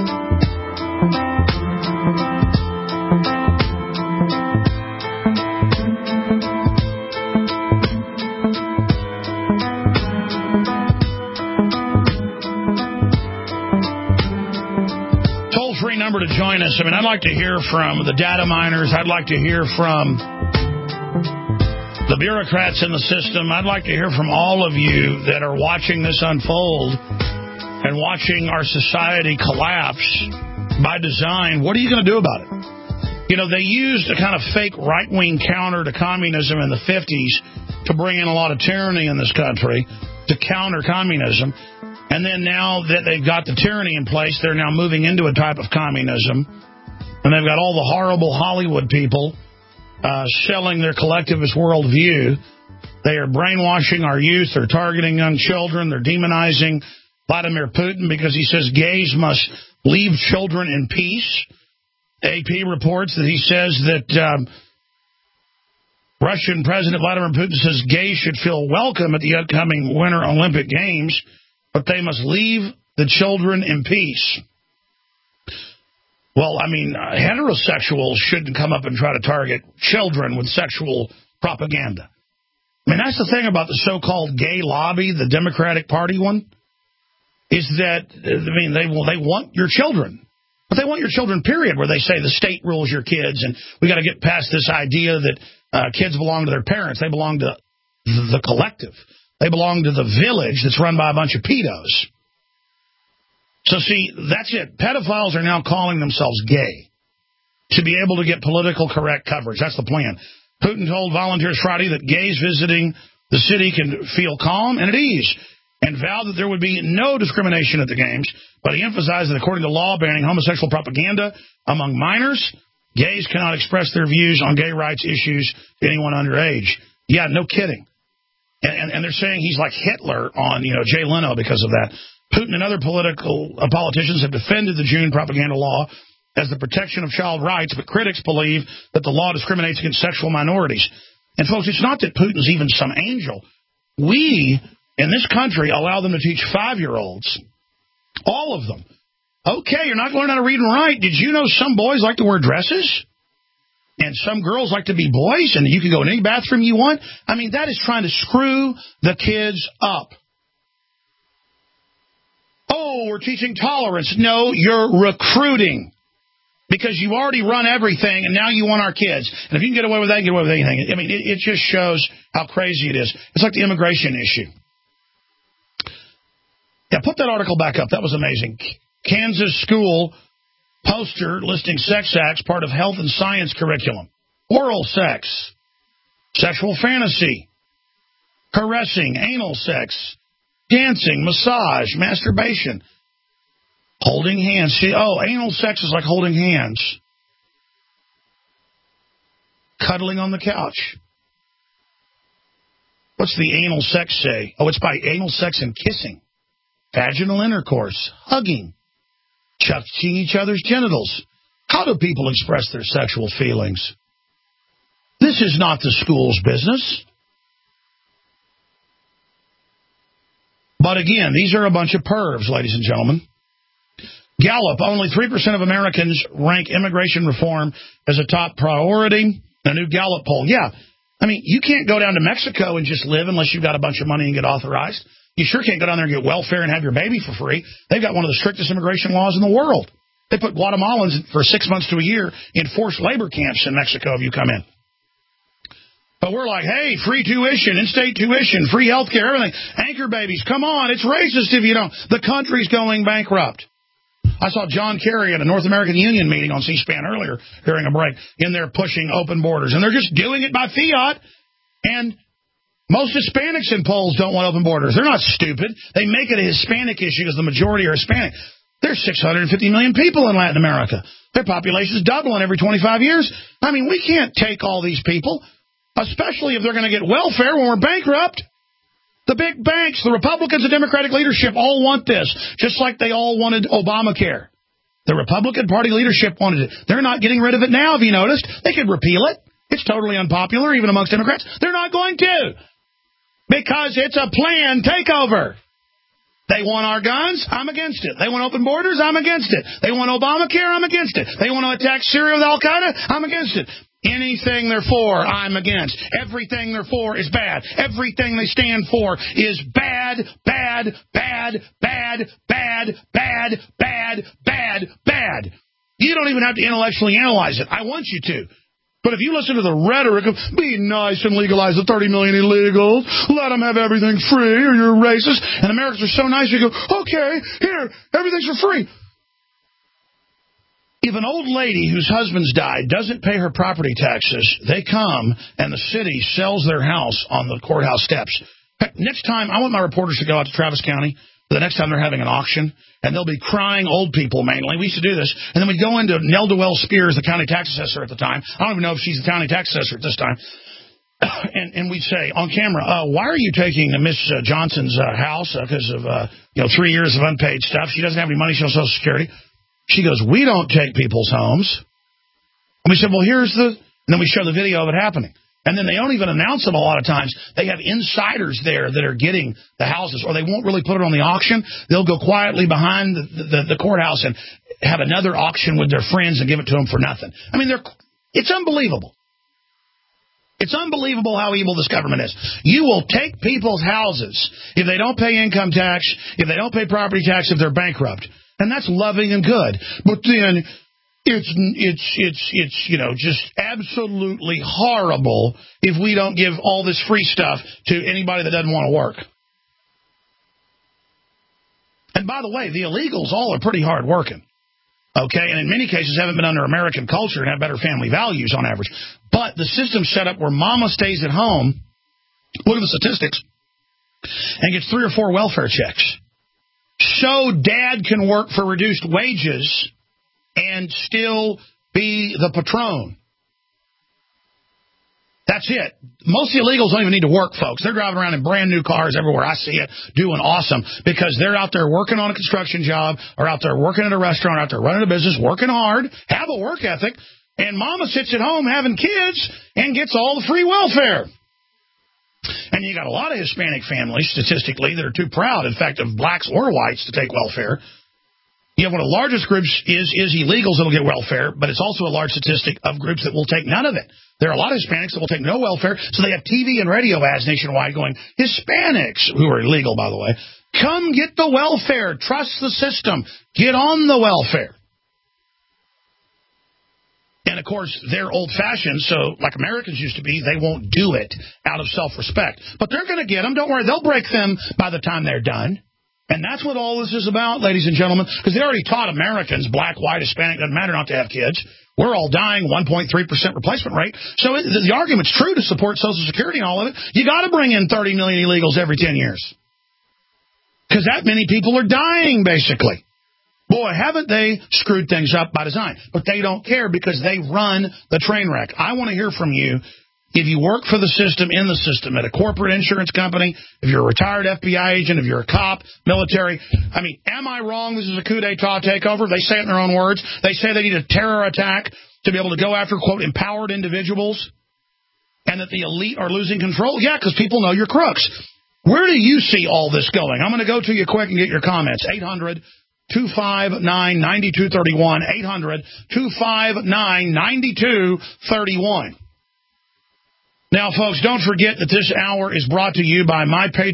Toll-free number to join us. I mean, I'd like to hear from the data miners. I'd like to hear from the bureaucrats in the system. I'd like to hear from all of you that are watching this unfold and watching our society collapse by design. What are you going to do about it? You know, they used a kind of fake right-wing counter to communism in the 50s to bring in a lot of tyranny in this country to counter communism. And then now that they've got the tyranny in place, they're now moving into a type of communism. And they've got all the horrible Hollywood people selling their collectivist worldview. They are brainwashing our youth. They're targeting young children. They're demonizing Vladimir Putin because he says gays must leave children in peace. AP reports that he says that Russian President Vladimir Putin says gays should feel welcome at the upcoming Winter Olympic Games, but they must leave the children in peace. Well, I mean, heterosexuals shouldn't come up and try to target children with sexual propaganda. I mean, that's the thing about the so-called gay lobby, the Democratic Party one, is that, I mean, they want your children. But they want your children, period, where they say the state rules your kids, and we got to get past this idea that kids belong to their parents. They belong to the collective. They belong to the village that's run by a bunch of pedos. So, see, that's it. Pedophiles are now calling themselves gay to be able to get political correct coverage. That's the plan. Putin told volunteers Friday that gays visiting the city can feel calm and at ease, and vowed that there would be no discrimination at the games. But he emphasized that according to law banning homosexual propaganda among minors, gays cannot express their views on gay rights issues to anyone underage. Yeah, no kidding. And they're saying he's like Hitler on, Jay Leno because of that. Putin and other politicians have defended the June propaganda law as the protection of child rights, but critics believe that the law discriminates against sexual minorities. And, folks, it's not that Putin's even some angel. We, in this country, allow them to teach 5-year-olds, all of them. Okay, you're not going to learn how to read and write. Did you know some boys like to wear dresses? And some girls like to be boys, and you can go in any bathroom you want? I mean, that is trying to screw the kids up. Oh, we're teaching tolerance. No, you're recruiting. Because you already run everything, and now you want our kids. And if you can get away with that, get away with anything. I mean, it just shows how crazy it is. It's like the immigration issue. Yeah, put that article back up. That was amazing. Kansas school poster listing sex acts part of health and science curriculum. Oral sex, sexual fantasy, caressing, anal sex, dancing, massage, masturbation, holding hands. See, anal sex is like holding hands. Cuddling on the couch. What's the anal sex say? Oh, it's by anal sex and kissing. Vaginal intercourse, hugging, touching each other's genitals. How do people express their sexual feelings? This is not the school's business. But again, these are a bunch of pervs, ladies and gentlemen. Gallup, only 3% of Americans rank immigration reform as a top priority. A new Gallup poll. Yeah, I mean, you can't go down to Mexico and just live unless you've got a bunch of money and get authorized. You sure can't go down there and get welfare and have your baby for free. They've got one of the strictest immigration laws in the world. They put Guatemalans for 6 months to a year in forced labor camps in Mexico if you come in. But we're like, hey, free tuition, in-state tuition, free health care, everything. Anchor babies, come on, it's racist if you don't. The country's going bankrupt. I saw John Kerry at a North American Union meeting on C-SPAN earlier during a break, in there pushing open borders. And they're just doing it by fiat. And most Hispanics in polls don't want open borders. They're not stupid. They make it a Hispanic issue because the majority are Hispanic. There's 650 million people in Latin America. Their population is doubling every 25 years. I mean, we can't take all these people, especially if they're going to get welfare when we're bankrupt. The big banks, the Republicans and Democratic leadership all want this, just like they all wanted Obamacare. The Republican Party leadership wanted it. They're not getting rid of it now, have you noticed? They could repeal it. It's totally unpopular, even amongst Democrats. They're not going to, because it's a planned takeover. They want our guns, I'm against it. They want open borders, I'm against it. They want Obamacare, I'm against it. They want to attack Syria with Al-Qaeda, I'm against it. Anything they're for, I'm against. Everything they're for is bad. Everything they stand for is bad, bad, bad, bad, bad, bad, bad, bad, bad. You don't even have to intellectually analyze it. I want you to. But if you listen to the rhetoric of be nice and legalize the 30 million illegals, let them have everything free, or you're racist, and Americans are so nice, you go, okay, here, everything's for free. If an old lady whose husband's died doesn't pay her property taxes, they come and the city sells their house on the courthouse steps. Next time, I want my reporters to go out to Travis County the next time they're having an auction, and they'll be crying old people mainly. We used to do this. And then we'd go into Nell Dewell Spears, the county tax assessor at the time. I don't even know if she's the county tax assessor at this time. And we'd say on camera, why are you taking Miss Johnson's house? Because of 3 years of unpaid stuff. She doesn't have any money. She's on Social Security. She goes, we don't take people's homes. And we said, well, and then we show the video of it happening. And then they don't even announce them a lot of times. They have insiders there that are getting the houses, or they won't really put it on the auction. They'll go quietly behind the courthouse and have another auction with their friends and give it to them for nothing. I mean, it's unbelievable. It's unbelievable how evil this government is. You will take people's houses if they don't pay income tax, if they don't pay property tax, if they're bankrupt. And that's loving and good. But then it's just absolutely horrible if we don't give all this free stuff to anybody that doesn't want to work. And by the way, the illegals all are pretty hard working. Okay, and in many cases haven't been under American culture and have better family values on average. But the system's set up where mama stays at home, look at the statistics, and gets 3 or 4 welfare checks. So dad can work for reduced wages and still be the patron. That's it. Most of the illegals don't even need to work, folks. They're driving around in brand new cars everywhere. I see it, doing awesome, because they're out there working on a construction job, or out there working at a restaurant, out there running a business, working hard, have a work ethic, and mama sits at home having kids and gets all the free welfare. And you got a lot of Hispanic families, statistically, that are too proud, in fact, of blacks or whites to take welfare. You have one of the largest groups is illegals that will get welfare, but it's also a large statistic of groups that will take none of it. There are a lot of Hispanics that will take no welfare, so they have TV and radio ads nationwide going, Hispanics, who are illegal, by the way, come get the welfare, trust the system, get on the welfare. And, of course, they're old-fashioned, so like Americans used to be, they won't do it out of self-respect. But they're going to get them. Don't worry, they'll break them by the time they're done. And that's what all this is about, ladies and gentlemen, because they already taught Americans, black, white, Hispanic, doesn't matter not to have kids. We're all dying, 1.3% replacement rate. So the argument's true to support Social Security and all of it. You got to bring in 30 million illegals every 10 years. Because that many people are dying, basically. Boy, haven't they screwed things up by design. But they don't care because they run the train wreck. I want to hear from you. If you work for the system, in the system, at a corporate insurance company, if you're a retired FBI agent, if you're a cop, military, I mean, am I wrong? This is a coup d'etat takeover. They say it in their own words. They say they need a terror attack to be able to go after, quote, empowered individuals, and that the elite are losing control. Yeah, because people know you're crooks. Where do you see all this going? I'm going to go to you quick and get your comments. 800-259-9231. 800-259-9231. Now, folks, don't forget that this hour is brought to you by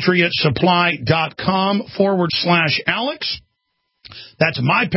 MyPatriotSupply.com/Alex. That's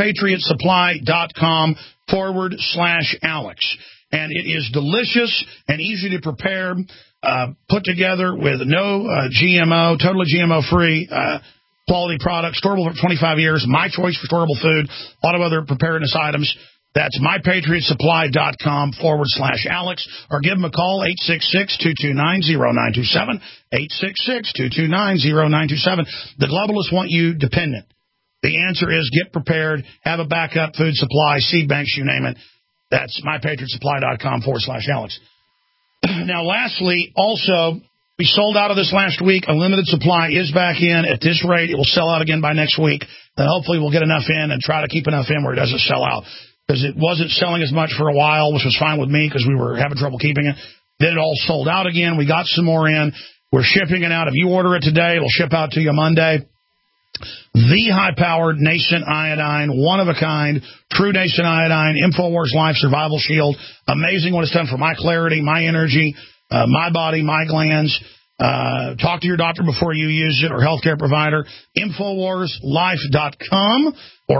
MyPatriotSupply.com/Alex. And it is delicious and easy to prepare, put together with no GMO, totally GMO-free quality products, storable for 25 years, my choice for storable food, a lot of other preparedness items. That's MyPatriotSupply.com/Alex, or give them a call, 866-229-0927, 866-229-0927. The globalists want you dependent. The answer is get prepared, have a backup food supply, seed banks, you name it. That's MyPatriotSupply.com/Alex. Now, lastly, also, we sold out of this last week. A limited supply is back in. At this rate, it will sell out again by next week. Then hopefully we'll get enough in and try to keep enough in where it doesn't sell out. Because it wasn't selling as much for a while, which was fine with me because we were having trouble keeping it. Then it all sold out again. We got some more in. We're shipping it out. If you order it today, it'll ship out to you Monday. The high-powered Nascent Iodine, one-of-a-kind, true Nascent Iodine, InfoWars Life Survival Shield. Amazing what it's done for my clarity, my energy, my body, my glands. Talk to your doctor before you use it, or healthcare provider. InfoWarsLife.com or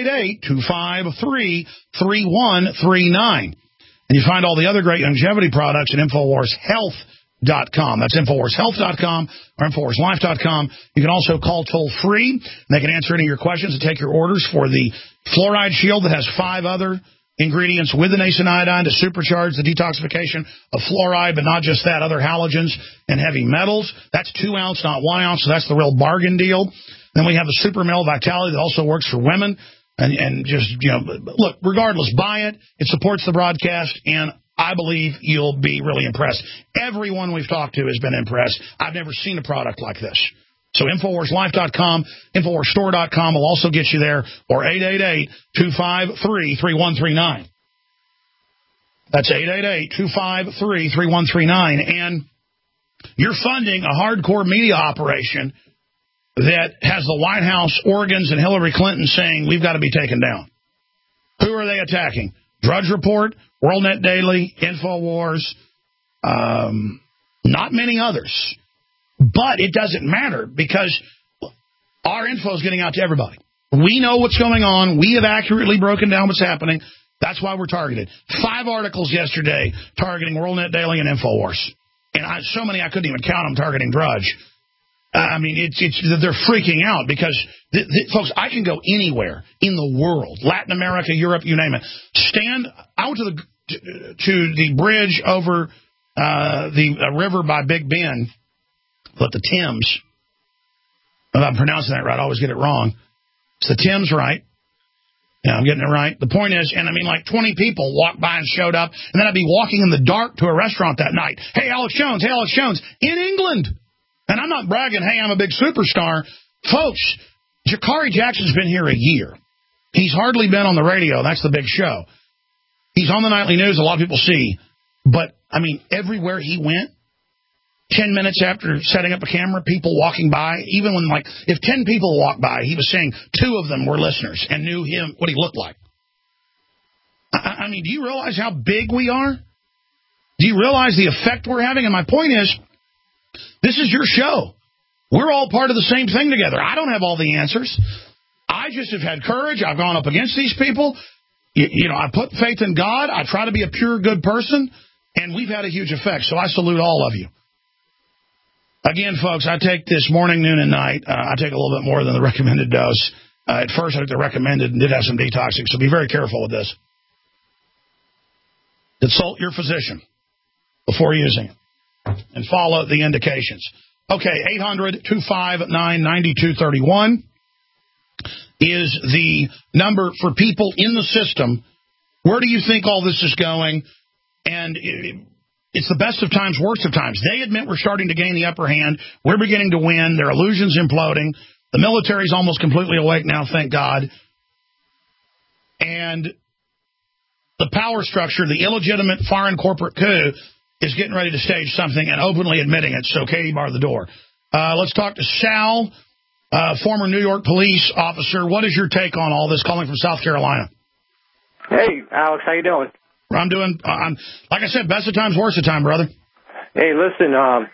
888-253-3139. And you find all the other great longevity products at InfoWarsHealth.com. That's InfoWarsHealth.com or InfoWarsLife.com. You can also call toll-free, and they can answer any of your questions and take your orders for the Fluoride Shield that has 5 other ingredients with the Nascent Iodine to supercharge the detoxification of fluoride, but not just that, other halogens and heavy metals. That's 2 ounce, not 1 ounce, so that's the real bargain deal. Then we have the Super Male Vitality that also works for women. And just, look, regardless, buy it. It supports the broadcast, and I believe you'll be really impressed. Everyone we've talked to has been impressed. I've never seen a product like this. So InfoWarsLife.com, InfoWarsStore.com will also get you there, or 888-253-3139. That's 888-253-3139. And you're funding a hardcore media operation that has the White House organs and Hillary Clinton saying we've got to be taken down. Who are they attacking? Drudge Report, WorldNet Daily, InfoWars, not many others. But it doesn't matter because our info is getting out to everybody. We know what's going on. We have accurately broken down what's happening. That's why we're targeted. 5 articles yesterday targeting WorldNet Daily and InfoWars. And so many I couldn't even count them targeting Drudge. I mean, they're freaking out because, folks, I can go anywhere in the world, Latin America, Europe, you name it. I went to the bridge over the river by Big Bend, but the Thames. If I'm pronouncing that right, I always get it wrong. It's the Thames, right? Yeah, I'm getting it right. The point is, and I mean, like 20 people walked by and showed up, and then I'd be walking in the dark to a restaurant that night. Hey, Alex Jones, in England. And I'm not bragging, hey, I'm a big superstar. Folks, Jakari Jackson's been here a year. He's hardly been on the radio. That's the big show. He's on the nightly news, a lot of people see. But, I mean, everywhere he went, 10 minutes after setting up a camera, people walking by, even when, like, if 10 people walked by, he was saying 2 of them were listeners and knew him, what he looked like. I mean, do you realize how big we are? Do you realize the effect we're having? And my point is, this is your show. We're all part of the same thing together. I don't have all the answers. I just have had courage. I've gone up against these people. You know, I put faith in God. I try to be a pure, good person. And we've had a huge effect. So I salute all of you. Again, folks, I take this morning, noon, and night. I take a little bit more than the recommended dose. At first, I took the recommended and did have some detoxing. So be very careful with this. Consult your physician before using it. And follow the indications. Okay, 800-259-9231 is the number for people in the system. Where do you think all this is going? And it's the best of times, worst of times. They admit we're starting to gain the upper hand. We're beginning to win. Their illusions imploding. The military's almost completely awake now, thank God. And the power structure, the illegitimate foreign corporate coup, is getting ready to stage something and openly admitting it. So, Katie, bar the door. Let's talk to Sal, former New York police officer. What is your take on all this, calling from South Carolina? Hey, Alex, how you doing? I'm like I said, best of times, worst of time, brother. Hey, listen, I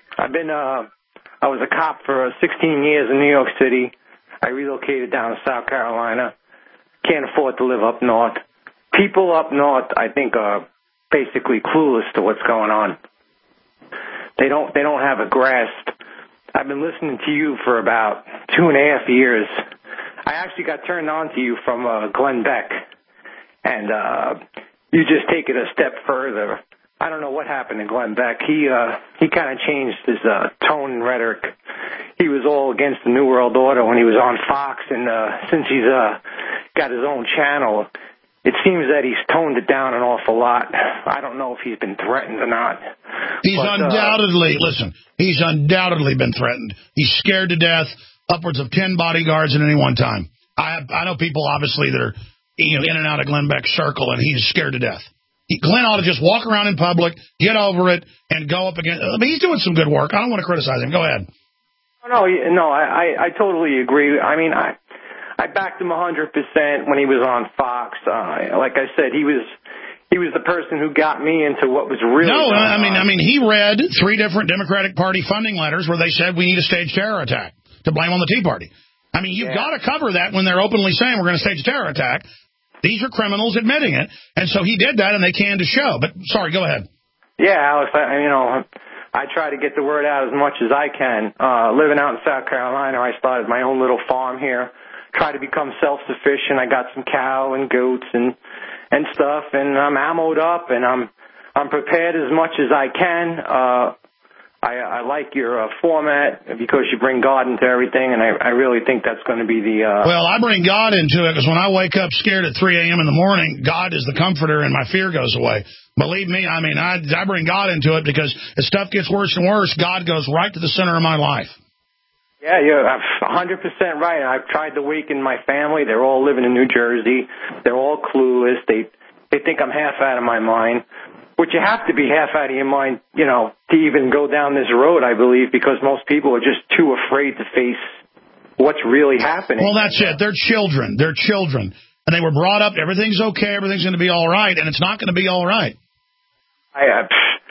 was a cop for 16 years in New York City. I relocated down to South Carolina. Can't afford to live up north. People up north, I think, are basically clueless to what's going on. They don't have a grasp. I've been listening to you for about 2.5 years. I actually got turned on to you from Glenn Beck, and you just take it a step further. I don't know what happened to Glenn Beck. He kind of changed his tone and rhetoric. He was all against the New World Order when he was on Fox, and since he's got his own channel, it seems that he's toned it down an awful lot. I don't know if he's been threatened or not. He's undoubtedly been threatened. He's scared to death, upwards of 10 bodyguards at any one time. I know people, obviously, that are in and out of Glenn Beck's circle, and he's scared to death. Glenn ought to just walk around in public, get over it, and go up against... I mean, he's doing some good work. I don't want to criticize him. Go ahead. No, I totally agree. I mean, I backed him 100% when he was on Fox. Like I said, he was the person who got me into what was really going on. I mean, he read 3 different Democratic Party funding letters where they said we need a staged terror attack to blame on the Tea Party. I mean, you've got to cover that when they're openly saying we're going to stage a terror attack. These are criminals admitting it, and so he did that, and they canned his show. But sorry, go ahead. Yeah, Alex, I try to get the word out as much as I can. Living out in South Carolina, I started my own little farm here. Try to become self-sufficient. I got some cow and goats and stuff, and I'm ammoed up, and I'm prepared as much as I can. I like your format because you bring God into everything, and I really think that's going to be the... Well, I bring God into it because when I wake up scared at 3 a.m. in the morning, God is the comforter and my fear goes away. Believe me, I mean, I bring God into it because as stuff gets worse and worse, God goes right to the center of my life. Yeah, you're 100% right. I've tried to waken my family. They're all living in New Jersey. They're all clueless. They think I'm half out of my mind. which you have to be half out of your mind, to even go down this road, I believe, because most people are just too afraid to face what's really happening. Well, that's it. They're children. They're children. And they were brought up, everything's okay, everything's going to be all right, and it's not going to be all right. I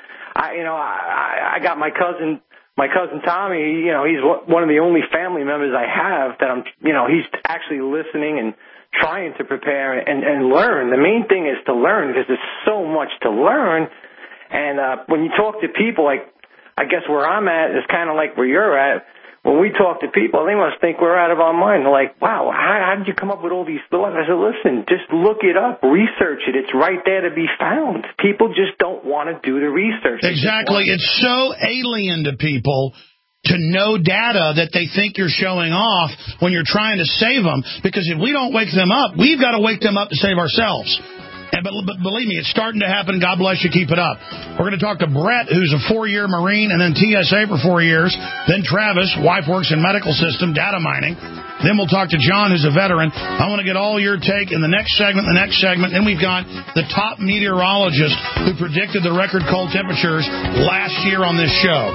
got my cousin Tommy, he's one of the only family members I have that he's actually listening and trying to prepare and learn. The main thing is to learn, because there's so much to learn. And when you talk to people, like, I guess where I'm at is kind of like where you're at. When we talk to people, they must think we're out of our mind. They're like, wow, how did you come up with all these thoughts? I said, listen, just look it up, research it. It's right there to be found. People just don't want to do the research. Exactly. It's so alien to people to know data that they think you're showing off when you're trying to save them, because if we don't wake them up, we've got to wake them up to save ourselves. But believe me, it's starting to happen. God bless you. Keep it up. We're going to talk to Brett, who's a 4-year Marine, and then TSA for 4 years. Then Travis, wife works in medical system, data mining. Then we'll talk to John, who's a veteran. I want to get all your take in the next segment. Then we've got the top meteorologist who predicted the record cold temperatures last year on this show.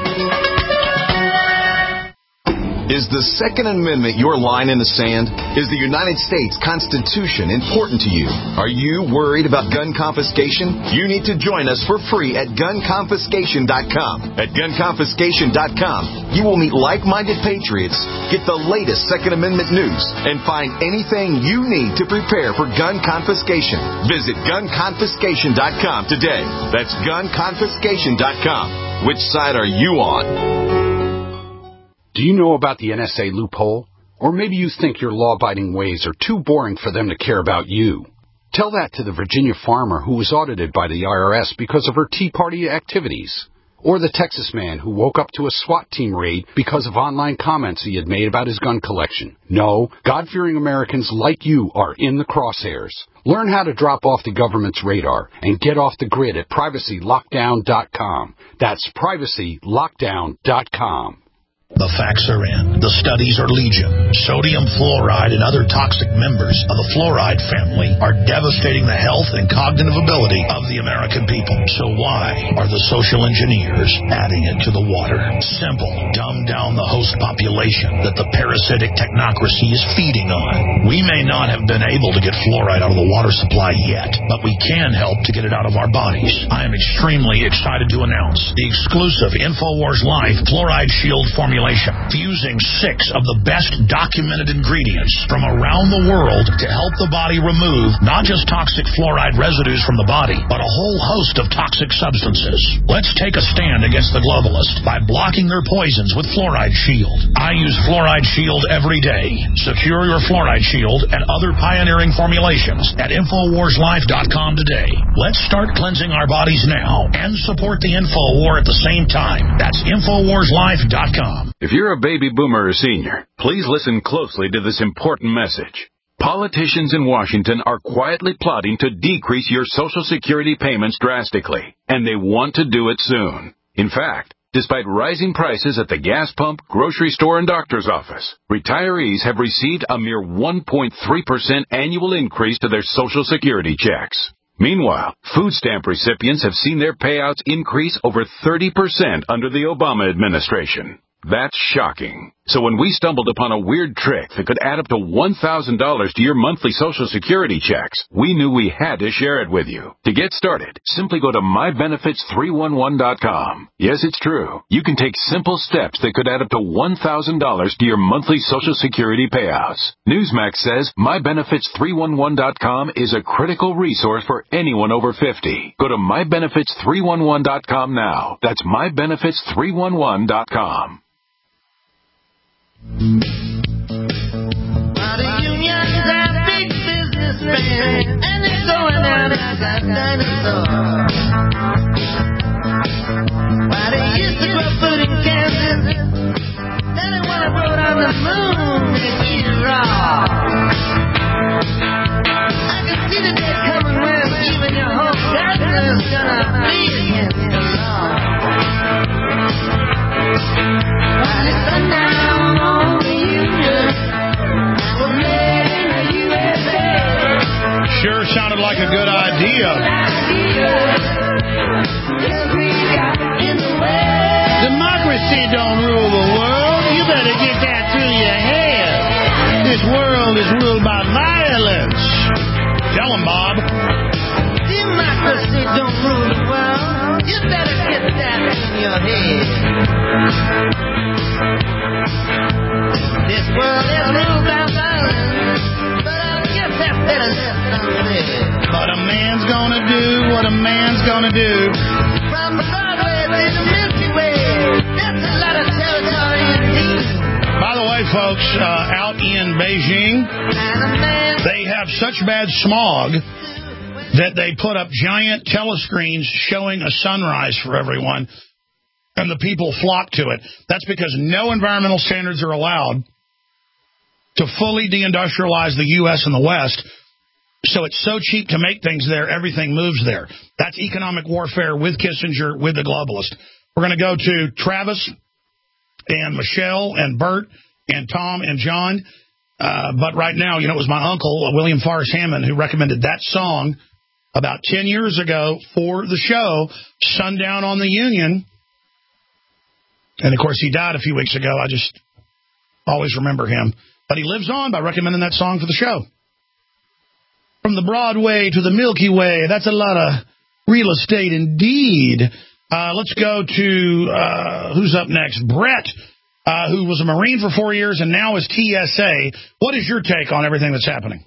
Is the Second Amendment your line in the sand? Is the United States Constitution important to you? Are you worried about gun confiscation? You need to join us for free at gunconfiscation.com. At gunconfiscation.com, you will meet like-minded patriots, get the latest Second Amendment news, and find anything you need to prepare for gun confiscation. Visit gunconfiscation.com today. That's gunconfiscation.com. Which side are you on? Do you know about the NSA loophole? Or maybe you think your law-abiding ways are too boring for them to care about you. Tell that to the Virginia farmer who was audited by the IRS because of her Tea Party activities. Or the Texas man who woke up to a SWAT team raid because of online comments he had made about his gun collection. No, God-fearing Americans like you are in the crosshairs. Learn how to drop off the government's radar and get off the grid at privacylockdown.com. That's privacylockdown.com. The facts are in. The studies are legion. Sodium fluoride and other toxic members of the fluoride family are devastating the health and cognitive ability of the American people. So why are the social engineers adding it to the water? Simple. Dumb down the host population that the parasitic technocracy is feeding on. We may not have been able to get fluoride out of the water supply yet, but we can help to get it out of our bodies. I am extremely excited to announce the exclusive InfoWars Life Fluoride Shield formulation, fusing 6 of the best documented ingredients from around the world to help the body remove not just toxic fluoride residues from the body, but a whole host of toxic substances. Let's take a stand against the globalists by blocking their poisons with Fluoride Shield. I use Fluoride Shield every day. Secure your Fluoride Shield and other pioneering formulations at InfoWarsLife.com today. Let's start cleansing our bodies now and support the InfoWar at the same time. That's InfoWarsLife.com. If you're a baby boomer or senior, please listen closely to this important message. Politicians in Washington are quietly plotting to decrease your Social Security payments drastically, and they want to do it soon. In fact, despite rising prices at the gas pump, grocery store, and doctor's office, retirees have received a mere 1.3% annual increase to their Social Security checks. Meanwhile, food stamp recipients have seen their payouts increase over 30% under the Obama administration. That's shocking. So when we stumbled upon a weird trick that could add up to $1,000 to your monthly Social Security checks, we knew we had to share it with you. To get started, simply go to mybenefits311.com. Yes, it's true. You can take simple steps that could add up to $1,000 to your monthly Social Security payouts. Newsmax says mybenefits311.com is a critical resource for anyone over 50. Go to mybenefits311.com now. That's mybenefits311.com. The unions are big businessmen, and they're going out as a dinosaur. Why they used to grow food in Kansas, then they want to grow it on the moon and eat it raw. I can see the day coming when even your whole gardener's gonna be against the law. Why they sundown on the union, I was made in the USA. Sure sounded like a good idea. This world is ruled by violence. Tell him, Bob. Democracy don't rule the world. You better get that in your head. This world is ruled by violence, but I guess that's better left unsaid. But a man's gonna do what a man's gonna do. From Broadway to the Milky Way, that's a lot of territory indeed. By the way, folks, out in Beijing, they have such bad smog that they put up giant telescreens showing a sunrise for everyone, and the people flock to it. That's because no environmental standards are allowed to fully deindustrialize the U.S. and the West, so it's so cheap to make things there, everything moves there. That's economic warfare with Kissinger, with the globalist. We're going to go to Travis and Michelle and Bert and Tom and John, but right now, it was my uncle, William Forrest Hammond, who recommended that song about 10 years ago for the show, Sundown on the Union. And, of course, he died a few weeks ago. I just always remember him. But he lives on by recommending that song for the show. From the Broadway to the Milky Way, that's a lot of real estate indeed. Let's go to, who's up next? Brett, who was a Marine for 4 years and now is TSA. What is your take on everything that's happening?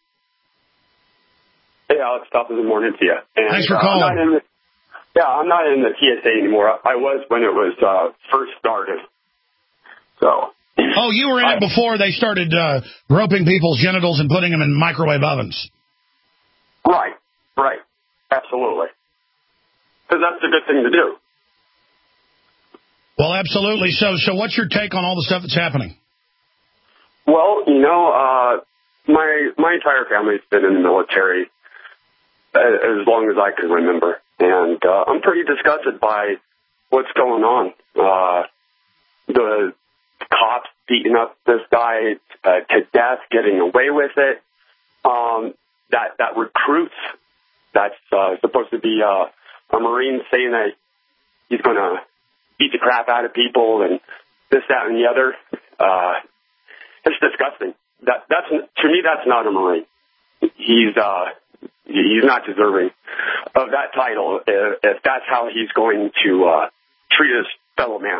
Hey, Alex, top of the morning to you. And, thanks for calling. I'm not in the TSA anymore. I was when it was first started. So. Oh, you were in it before they started groping people's genitals and putting them in microwave ovens. Right. Absolutely. Because that's a good thing to do. Well, absolutely. So what's your take on all the stuff that's happening? Well, my entire family's been in the military as long as I can remember. And I'm pretty disgusted by what's going on. The cops beating up this guy to death, getting away with it. That recruits that's supposed to be a Marine saying that he's going to beat the crap out of people and this, that, and the other. It's disgusting. That's to me, that's not a Marine. He's not deserving of that title if that's how he's going to treat his fellow man.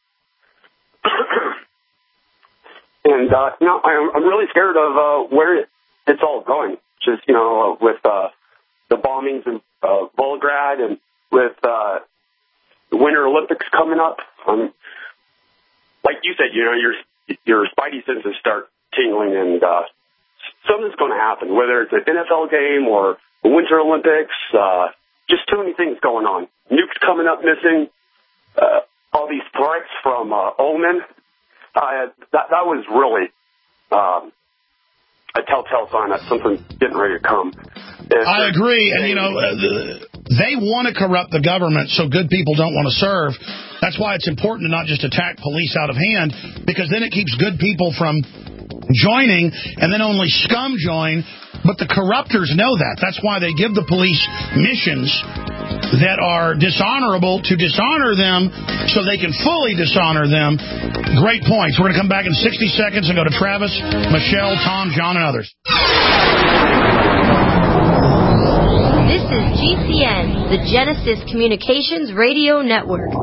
And I'm really scared of where it's all going. Just with the bombings in Volgograd and with the Winter Olympics coming up. Like you said, your spidey senses start tingling, and something's going to happen, whether it's an NFL game or the Winter Olympics. Just too many things going on. Nukes coming up missing. All these threats from Omen. That was really a telltale sign that something's getting ready to come. I agree. And, they want to corrupt the government so good people don't want to serve. That's why it's important to not just attack police out of hand, because then it keeps good people from joining, and then only scum join. But the corruptors know that. That's why they give the police missions that are dishonorable to dishonor them so they can fully dishonor them. Great points. We're going to come back in 60 seconds and go to Travis, Michelle, Tom, John, and others. This is GCN, the Genesis Communications Radio Network.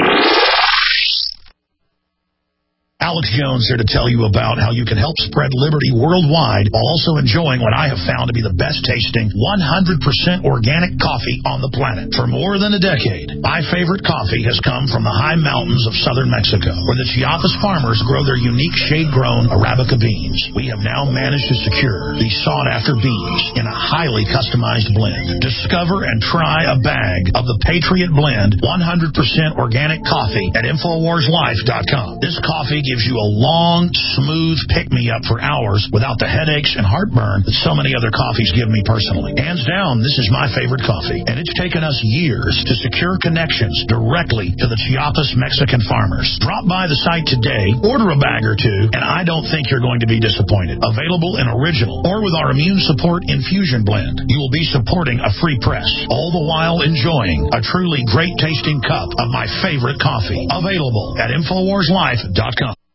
Alex Jones here to tell you about how you can help spread liberty worldwide while also enjoying what I have found to be the best tasting 100% organic coffee on the planet. For more than a decade, my favorite coffee has come from the high mountains of southern Mexico, where the Chiapas farmers grow their unique shade-grown Arabica beans. We have now managed to secure these sought-after beans in a highly customized blend. Discover and try a bag of the Patriot Blend 100% organic coffee at InfoWarsLife.com. This coffee gives you a long, smooth pick-me-up for hours without the headaches and heartburn that so many other coffees give me personally. Hands down, this is my favorite coffee, and it's taken us years to secure connections directly to the Chiapas Mexican farmers. Drop by the site today, order a bag or two, and I don't think you're going to be disappointed. Available in original or with our immune support infusion blend. You will be supporting a free press, all the while enjoying a truly great-tasting cup of my favorite coffee. Available at InfoWarsLife.com.